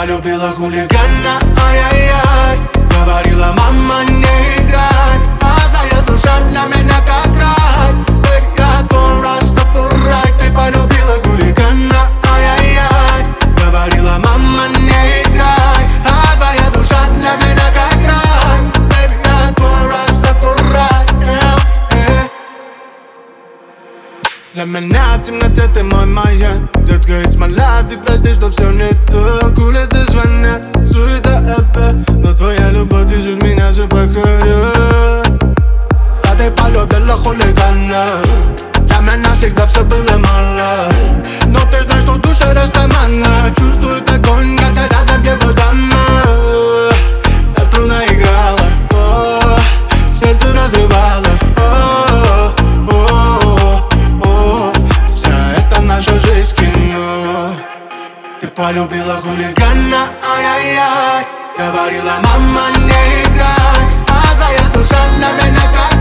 полюбила хулигана, ай-яй-яй. Говорила, мама, не играй, а твоя душа для меня как рай. Я твой Растафарай. Ты полюбила хулигана, ай-яй-яй. Говорила, мама, не играй, а твоя душа для меня как рай. Я твой Растафарай. Для меня в темноте ты мой маяк. Детка, it's my life, ты прости, что все не так. Улицы звонят, суета опять, но твоя любовь держит меня за покоряет. А ты полюбила хулигана, для меня всегда все было мало. Но ты знаешь, что в душе растамана. Чувствует огонь, когда рядом его дама. Я струна играла, сердце разрывало. Наша жизнь кино. Ты полюбила хулигана, ай-яй-яй. Говорила, мама, не играй, а твоя душа для меня как